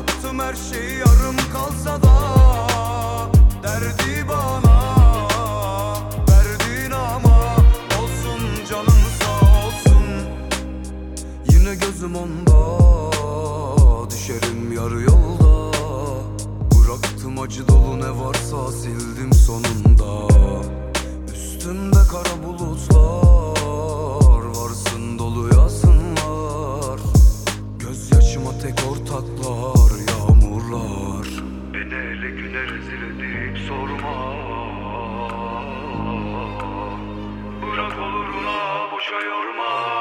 Bıraktım her şey yarım kalsa da, derdi bana verdin ama olsun canım sağ olsun. Yine gözüm onda, düşerim yarı yolda. Bıraktım acı dolu ne varsa sildim sonunda. Üstümde kara bulutlar, varsın dolu yasınlar. Gözyaşıma tek ortaklar yağmurlar. Beni ele güne rezil edip sorma. Bırak oluruna boşa yorma.